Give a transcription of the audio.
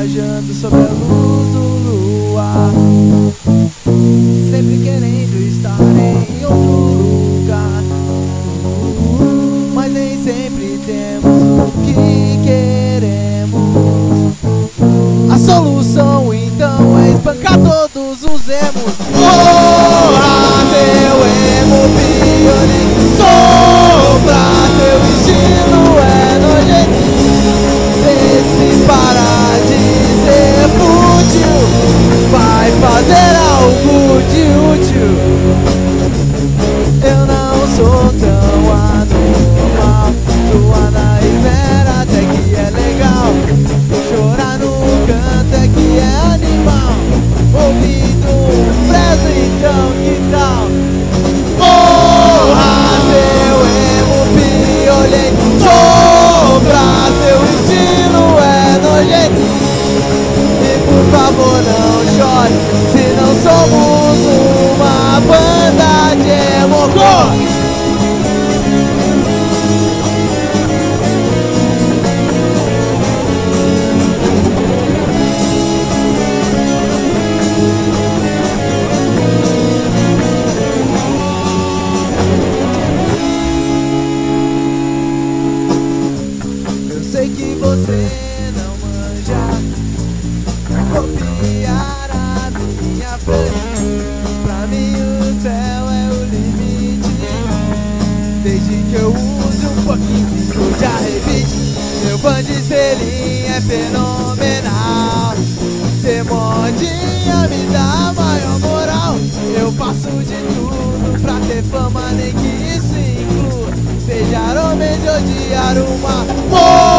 viajando sob a luz do luar, sempre querendo estar em outro lugar, mas nem sempre temos o que queremos. A solução então é espancar todos os emos. Porra, seu emo violento, sopra, seu estilo é nojento. Se parar de ser fútil, vai fazer algo de útil. Eu não sou tão anormal, sua nightmare até que é legal. Chorar no canto é que é animal. Ouvindo um preso, então que tal? Porra, seu emo violento, sopra, seu estilo é nojento. E por favor não chore, se não somos uma banda de emo. Sei que você não manja copiar a minha frase. Pra mim o céu é o limite, desde que eu use um pouquinho de arrebite. Meu bandiselinho é fenomenal, cê modinha me dá maior moral. Eu faço de tudo pra ter fama, nem que isso inclua beijar ou me odiar uma